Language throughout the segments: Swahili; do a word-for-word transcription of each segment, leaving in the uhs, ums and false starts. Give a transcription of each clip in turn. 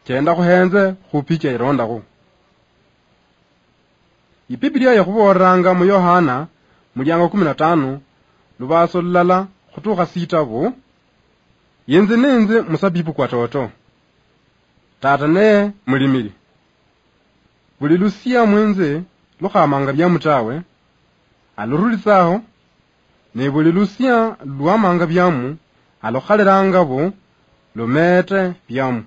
chenda kuhenze kupicha ironda ku. Ibiblia yakuboranga mu Yohana mulyango kumi na tano lubaso lala kutuka sita bu yenze nenze musabibu kwa toto tata ne mulimiri buli lusia mwenze lukhamanga bya mutawe alurulisaho ne buli lusia lwamanga byamu alokhaliranga bu lumete byamu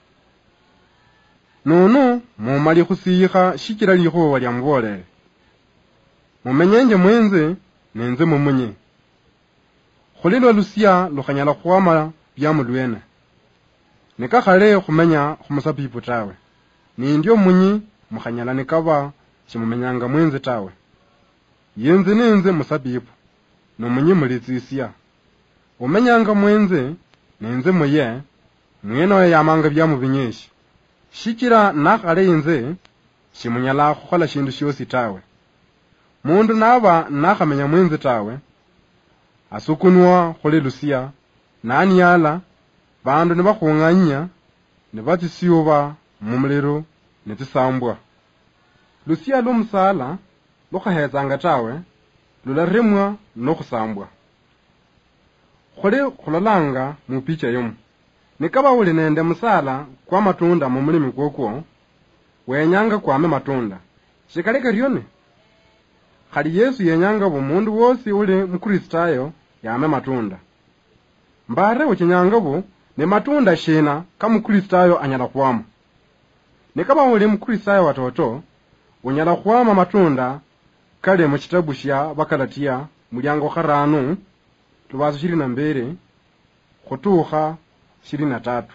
nono mumali khusiyikha shikira likho walya mbolele mumenyenje mwenze nenze mumunye khulilo lusia lukhanyala khwama byamu lwene nikakhale khumenya khumusabibu tawe ni ndio munyi mukhanyala nikaba chimumenyanga mwenze tawe yenze nenze musabibu no munyi mulitsisia umenyanga mwenze nenze muye mweno yamanga byamu binyeshi shikira nakhale yenze chimunyala khukhola shindu shosi tawe mundu naba nakhamenya mwenze tawe asukunwa khole lusia nani yala bandu nibakhunganya nibatisiyuba mumuliro netisambwa lusia lumusala lukhahetsanga tawe lularemwa nokhusambwa khole khulolanga mu picha yomu nikaba uli nende musala kwa matunda mu mulimi kwokwo wenyanga kwame matunda shikaleka ryone khali Yesu yenyanga bumundu wosi uli mukristayo yame matunda mbare uchinyanga bu ne matunda shina kama mukristayo anyala kwama nikaba uli mukristayo watoto unyala kwama matunda kale mu kitabu sha Bakalatia mulyango kharanu tubazo ishirini na mbili kutukha ishirini na tatu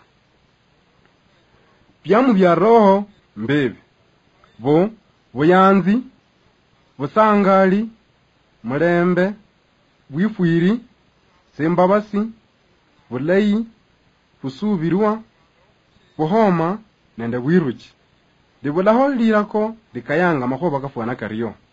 byamu bya roho mbebe bo buyanzi busangali mulembe bwifwiri sembabasi bulayi busubirwa buhoma nende bwiruki libulaho lirako likayanga makhoba kafwana kariyo